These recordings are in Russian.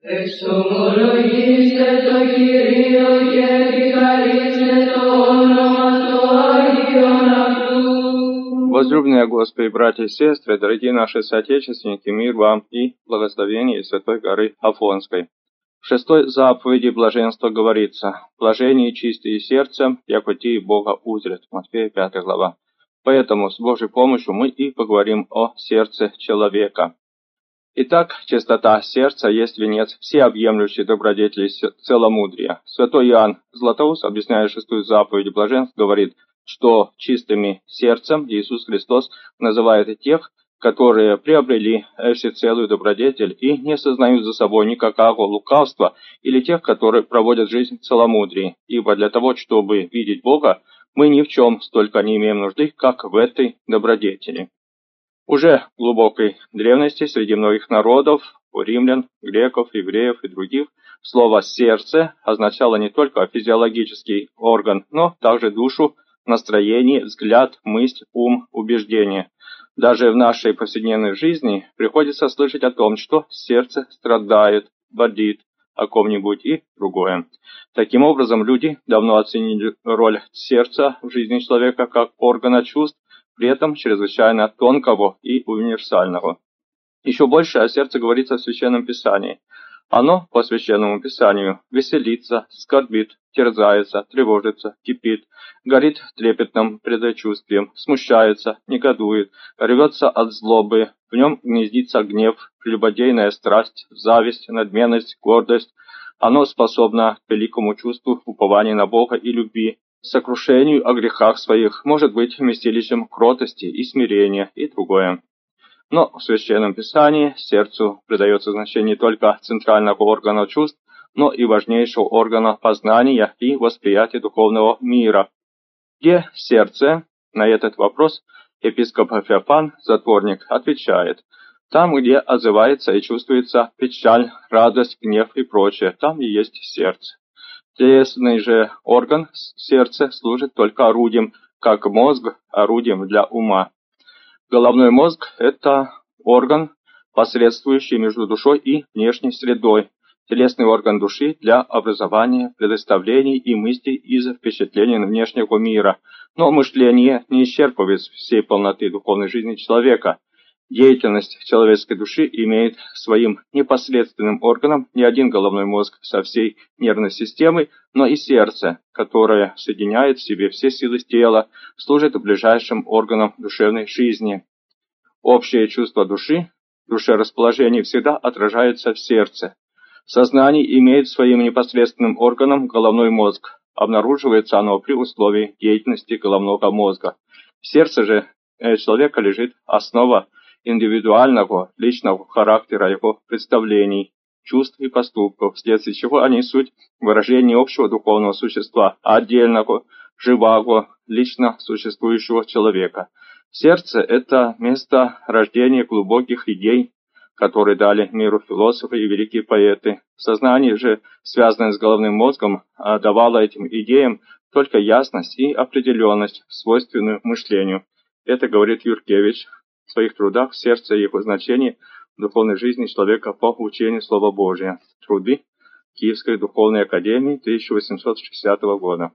Возлюбленные Господи, братья и сестры, дорогие наши соотечественники, мир вам и благословение из Святой горы Афонской. В 6 заповеди блаженства говорится: «Блаженные чистые сердцем, яко те Бога узрят». Матфея 5 глава. Поэтому с Божьей помощью мы и поговорим о сердце человека. Итак, чистота сердца есть венец всеобъемлющей добродетели целомудрия. Святой Иоанн Златоуст, объясняя 6 заповедь блаженств, говорит, что чистыми сердцем Иисус Христос называет тех, которые приобрели всецелую добродетель и не сознают за собой никакого лукавства, или тех, которые проводят жизнь в целомудрии. Ибо для того, чтобы видеть Бога, мы ни в чем столько не имеем нужды, как в этой добродетели. Уже в глубокой древности среди многих народов, у римлян, греков, евреев и других, слово «сердце» означало не только физиологический орган, но также душу, настроение, взгляд, мысль, ум, убеждение. Даже в нашей повседневной жизни приходится слышать о том, что сердце страдает, болит о ком-нибудь и другое. Таким образом, люди давно оценили роль сердца в жизни человека как органа чувств, при этом чрезвычайно тонкого и универсального. Еще больше о сердце говорится в Священном Писании. Оно, по Священному Писанию, веселится, скорбит, терзается, тревожится, кипит, горит трепетным предчувствием, смущается, негодует, рвется от злобы, в нем гнездится гнев, прелюбодейная страсть, зависть, надменность, гордость. Оно способно к великому чувству упования на Бога и любви, сокрушению о грехах своих, может быть вместилищем кротости и смирения и другое. Но в Священном Писании сердцу придается значение не только центрального органа чувств, но и важнейшего органа познания и восприятия духовного мира. Где сердце? На этот вопрос епископ Феофан, затворник, отвечает: там, где отзывается и чувствуется печаль, радость, гнев и прочее, там и есть сердце. Телесный же орган, сердце, служит только орудием, как мозг орудием для ума. Головной мозг – это орган, посредствующий между душой и внешней средой. Телесный орган души для образования представлений и мыслей из впечатлений внешнего мира. Но мышление не исчерпывает всей полноты духовной жизни человека. Деятельность человеческой души имеет своим непосредственным органом не один головной мозг со всей нервной системой, но и сердце, которое соединяет в себе все силы тела, служит ближайшим органом душевной жизни. Общее чувство души, душерасположение всегда отражается в сердце. Сознание имеет своим непосредственным органом головной мозг. Обнаруживается оно при условии деятельности головного мозга. В сердце же человека лежит основа индивидуального, личного характера его представлений, чувств и поступков, вследствие чего они суть выражение общего духовного существа, отдельного, живого, лично существующего человека. Сердце – это место рождения глубоких идей, которые дали миру философы и великие поэты. Сознание же, связанное с головным мозгом, давало этим идеям только ясность и определенность, свойственную мышлению. Это говорит Юркевич в своих трудах «Сердце и его значение в духовной жизни человека по учению Слова Божия». Труды Киевской духовной академии 1860 года.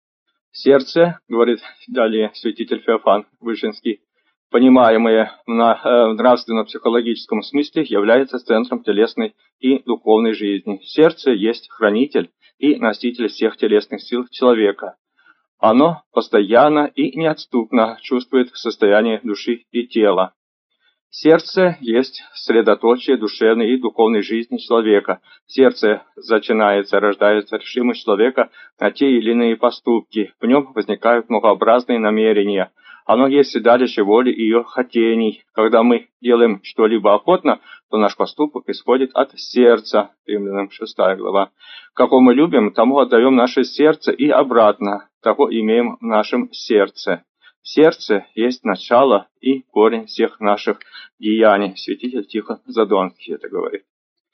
Сердце, говорит далее святитель Феофан Вышинский, понимаемое в нравственно-психологическом смысле, является центром телесной и духовной жизни. Сердце есть хранитель и носитель всех телесных сил человека. Оно постоянно и неотступно чувствует состояние души и тела. Сердце есть средоточие душевной и духовной жизни человека. В сердце зачинается, рождается решимость человека на те или иные поступки. В нем возникают многообразные намерения. Оно есть седалище воли и ее хотений. Когда мы делаем что-либо охотно, то наш поступок исходит от сердца. Римлянам 6 глава. Кого мы любим, тому отдаем наше сердце и обратно. Того имеем в нашем сердце. Сердце есть начало и корень всех наших деяний. Святитель Тихон Задонский это говорит.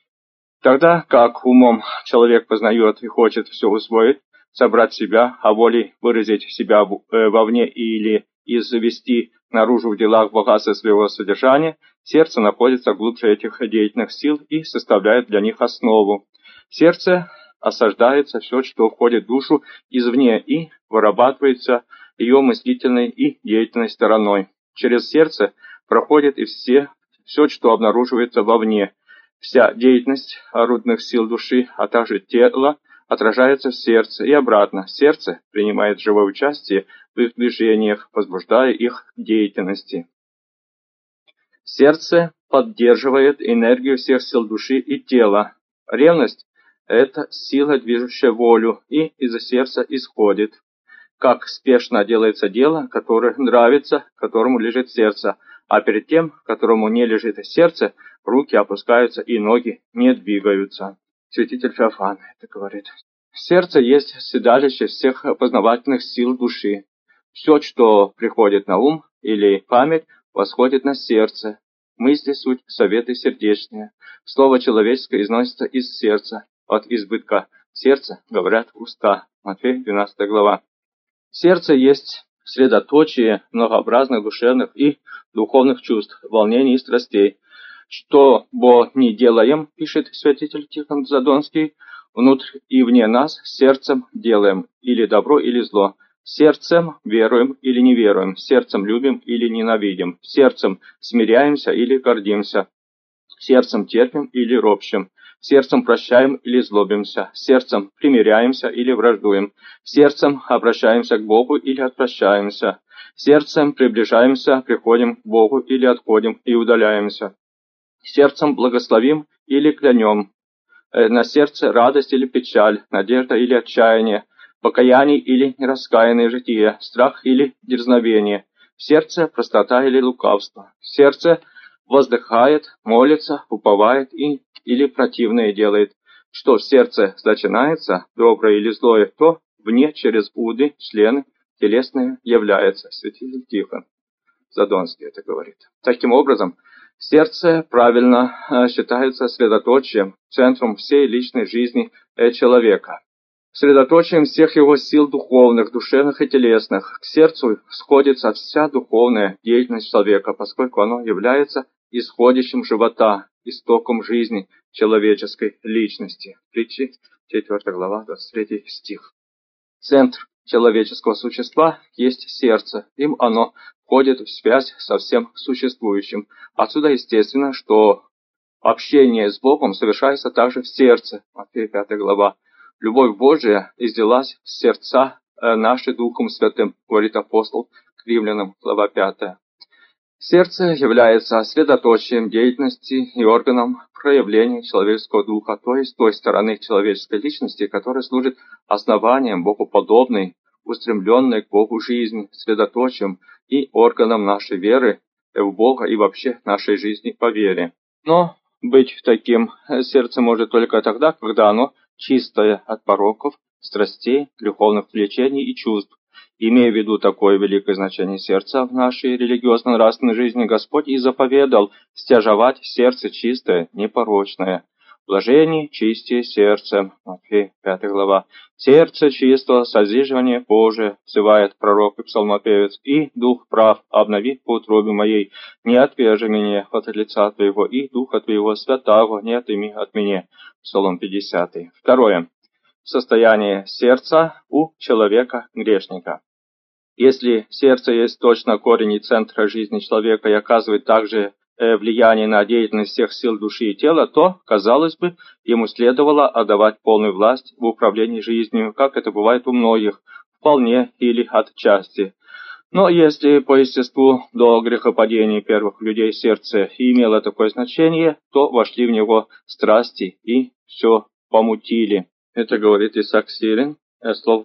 Тогда как умом человек познает и хочет все усвоить, собрать себя, а волей выразить себя вовне или извести наружу в делах богатства своего содержания, сердце находится глубже этих деятельных сил и составляет для них основу. В сердце осаждается все, что входит в душу извне и вырабатывается ее мыслительной и деятельной стороной. Через сердце проходит и все, что обнаруживается вовне. Вся деятельность орудных сил души, а также тела, отражается в сердце и обратно. Сердце принимает живое участие в их движениях, возбуждая их к деятельности. Сердце поддерживает энергию всех сил души и тела. Ревность – это сила, движущая волю, и из-за сердца исходит. Как спешно делается дело, которое нравится, которому лежит сердце, а перед тем, которому не лежит сердце, руки опускаются и ноги не двигаются. Святитель Феофан это говорит. Сердце есть седалище всех познавательных сил души. Все, что приходит на ум или память, восходит на сердце. Мысли суть, советы сердечные. Слово человеческое износится из сердца. От избытка сердца говорят уста. Матфея 12 глава. Сердце есть средоточие многообразных душевных и духовных чувств, волнений и страстей. Что бо не делаем, пишет святитель Тихон Задонский, внутрь и вне нас сердцем делаем или добро, или зло. Сердцем веруем или не веруем, сердцем любим или ненавидим, сердцем смиряемся или гордимся, сердцем терпим или ропщим, сердцем прощаем или злобимся, сердцем примиряемся или враждуем, сердцем обращаемся к Богу или отвращаемся, сердцем приближаемся, приходим к Богу или отходим и удаляемся, сердцем благословим или клянем, на сердце радость или печаль, надежда или отчаяние, покаяние или нераскаянное житие, страх или дерзновение, в сердце простота или лукавство, в сердце воздыхает, молится, уповает или противное делает. Что в сердце начинается, доброе или злое, то вне через уды, члены телесные является. Святитель Тихон Задонский это говорит. Таким образом, сердце правильно считается средоточием, центром всей личной жизни человека. Средоточием всех его сил духовных, душевных и телесных. К сердцу сходится вся духовная деятельность человека, поскольку оно является исходящим живота, истоком жизни человеческой личности. Притчи, 4 глава, 23 стих. Центр человеческого существа есть сердце. Им оно входит в связь со всем существующим. Отсюда естественно, что общение с Богом совершается также в сердце. Матфея 5 глава. Любовь Божия излилась в сердца наши Духом Святым, говорит апостол к Римлянам, глава 5. Сердце является средоточием деятельности и органом проявления человеческого духа, то есть той стороны человеческой личности, которая служит основанием богоподобной, устремленной к Богу жизни, средоточием и органом нашей веры в Бога и вообще нашей жизни по вере. Но быть таким сердце может только тогда, когда оно чистое от пороков, страстей, греховных влечений и чувств. Имея в виду такое великое значение сердца в нашей религиозно-нравственной жизни, Господь и заповедал стяжавать сердце чистое, непорочное. Блажение чистие сердцем. Матфея 5 глава. Сердце чистого, созиживание Божие, взывает пророк и псалмопевец, и дух прав обнови по утробе моей. Не отвержи меня от лица Твоего, и духа Твоего святаго не отыми от меня. Псалом 50. Второе. Состояние сердца у человека-грешника. Если сердце есть точно корень и центр жизни человека и оказывает также влияние на деятельность всех сил души и тела, то, казалось бы, ему следовало отдавать полную власть в управлении жизнью, как это бывает у многих, вполне или отчасти. Но если по естеству до грехопадения первых людей сердце имело такое значение, то вошли в него страсти и все помутили. Это говорит Исаак Сирин, слово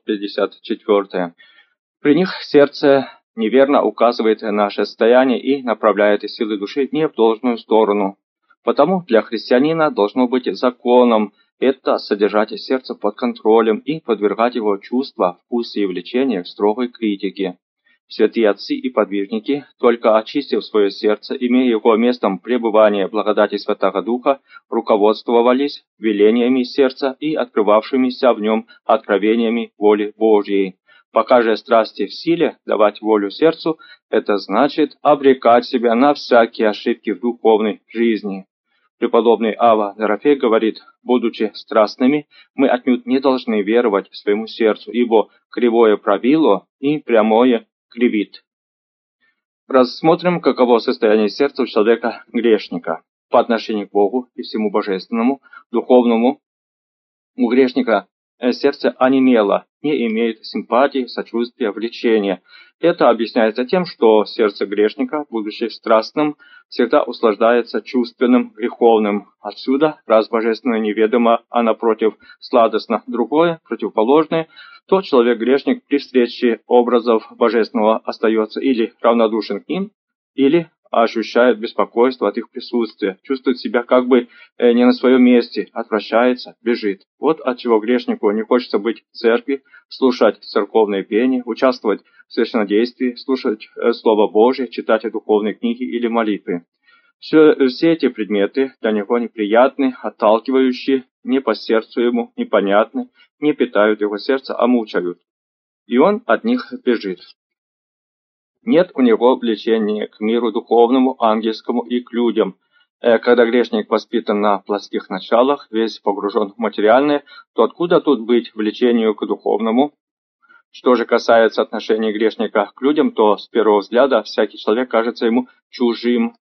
54. При них сердце неверно указывает наше состояние и направляет силы души не в должную сторону. Потому для христианина должно быть законом это содержать сердце под контролем и подвергать его чувства, вкусы и влечения к строгой критике. Святые отцы и подвижники, только очистив свое сердце, имея его местом пребывания благодати Святаго Духа, руководствовались велениями сердца и открывавшимися в нем откровениями воли Божьей. Пока же страсти в силе давать волю сердцу, это значит обрекать себя на всякие ошибки в духовной жизни. Преподобный Ава Дорофей говорит: будучи страстными, мы отнюдь не должны веровать своему сердцу, ибо кривое правило и прямое кривит. Рассмотрим, каково состояние сердца у человека-грешника по отношению к Богу и всему божественному, духовному. У грешника сердце онемело, не имеет симпатии, сочувствия, влечения. Это объясняется тем, что сердце грешника, будучи страстным, всегда услаждается чувственным, греховным. Отсюда, раз божественное неведомо, а напротив сладостно другое, противоположное, то человек-грешник при встрече образов божественного остается или равнодушен к ним, или ощущает беспокойство от их присутствия, чувствует себя как бы не на своем месте, отвращается, бежит. Вот отчего грешнику не хочется быть в церкви, слушать церковные пения, участвовать в священнодействии, слушать Слово Божие, читать духовные книги или молитвы. Все эти предметы для него неприятны, отталкивающие, не по сердцу ему, непонятны, не питают его сердце, а мучают. И он от них бежит. Нет у него влечения к миру духовному, ангельскому и к людям. Когда грешник воспитан на плотских началах, весь погружен в материальное, то откуда тут быть влечению к духовному? Что же касается отношения грешника к людям, то с первого взгляда всякий человек кажется ему чужим,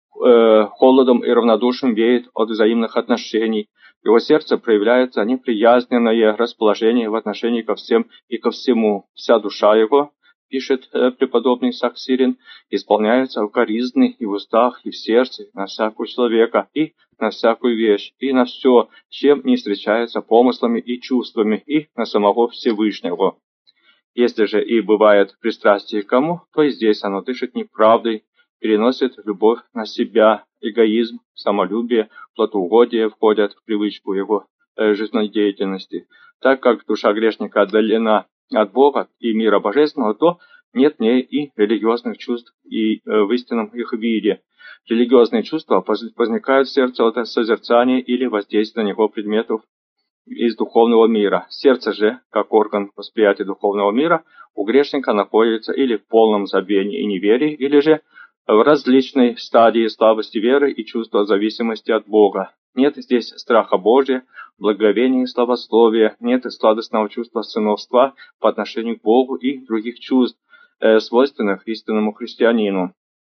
холодом и равнодушием веет от взаимных отношений. В его сердце проявляется неприязненное расположение в отношении ко всем и ко всему. Вся душа его, пишет преподобный Саксирин, исполняется укоризны и в устах, и в сердце, на всякого человека, и на всякую вещь, и на все, чем не встречается помыслами и чувствами, и на самого Всевышнего. Если же и бывает пристрастие к кому, то и здесь оно дышит неправдой, переносит любовь на себя, эгоизм, самолюбие, плотоугодие входят в привычку его жизнедеятельности. Так как душа грешника отдалена от Бога и мира божественного, то нет в ней и религиозных чувств и в истинном их виде. Религиозные чувства возникают в сердце от созерцания или воздействия на него предметов из духовного мира. Сердце же, как орган восприятия духовного мира, у грешника находится или в полном забвении и неверии, или же в различной стадии слабости веры и чувства зависимости от Бога. Нет здесь страха Божия, благоговения и славословия, нет сладостного чувства сыновства по отношению к Богу и других чувств, свойственных истинному христианину.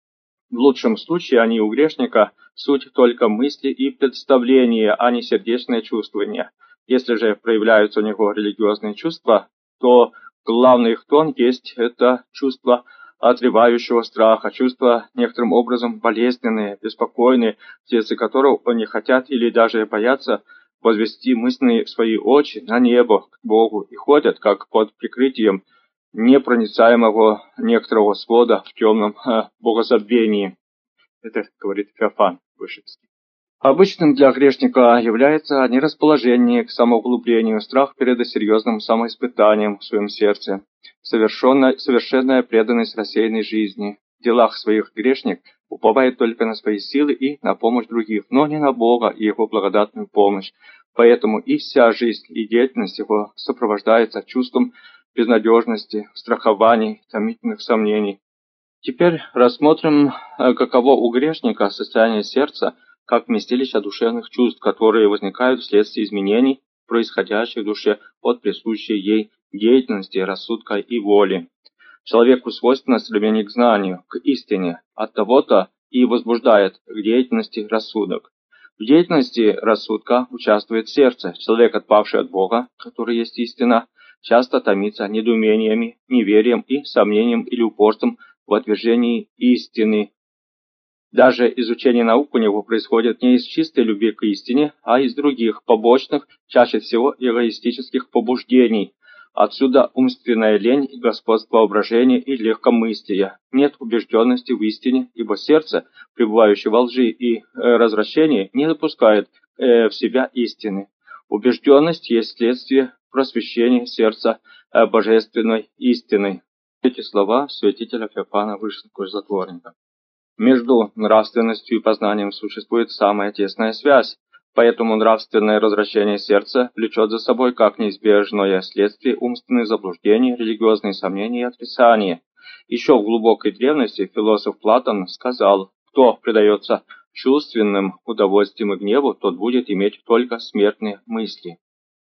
В лучшем случае они у грешника суть только мысли и представления, а не сердечное чувствование. Если же проявляются у него религиозные чувства, то главный их тон есть это чувство отрывающего страха, чувства некоторым образом болезненные, беспокойные, в сердце которого они хотят или даже боятся возвести мысленные свои очи на небо, к Богу, и ходят, как под прикрытием непроницаемого некоторого свода в темном богозабвении. Это говорит Феофан Вышинский. Обычным для грешника является нерасположение к самоуглублению, страх перед серьезным самоиспытанием в своем сердце, совершенная преданность рассеянной жизни. В делах своих грешник уповает только на свои силы и на помощь других, но не на Бога и Его благодатную помощь. Поэтому и вся жизнь и деятельность его сопровождается чувством безнадежности, страхований, томительных сомнений. Теперь рассмотрим, каково у грешника состояние сердца, как вместилища душевных чувств, которые возникают вследствие изменений, происходящих в душе от присущей ей деятельности, рассудка и воли. Человеку свойственно стремление к знанию, к истине, от того-то и возбуждает к деятельности рассудок. В деятельности рассудка участвует сердце. Человек, отпавший от Бога, который есть истина, часто томится недоумениями, неверием и сомнением или упорством в отвержении истины. Даже изучение наук у него происходит не из чистой любви к истине, а из других, побочных, чаще всего эгоистических побуждений. Отсюда умственная лень, господство воображения и легкомыслие. Нет убежденности в истине, ибо сердце, пребывающее во лжи и развращении, не допускает в себя истины. Убежденность есть следствие просвещения сердца божественной истиной. Эти слова святителя Феофана Вышинского затворника. Между нравственностью и познанием существует самая тесная связь. Поэтому нравственное развращение сердца влечет за собой как неизбежное следствие умственные заблуждения, религиозные сомнения и отрицания. Еще в глубокой древности философ Платон сказал: «Кто предается чувственным удовольствиям и гневу, тот будет иметь только смертные мысли».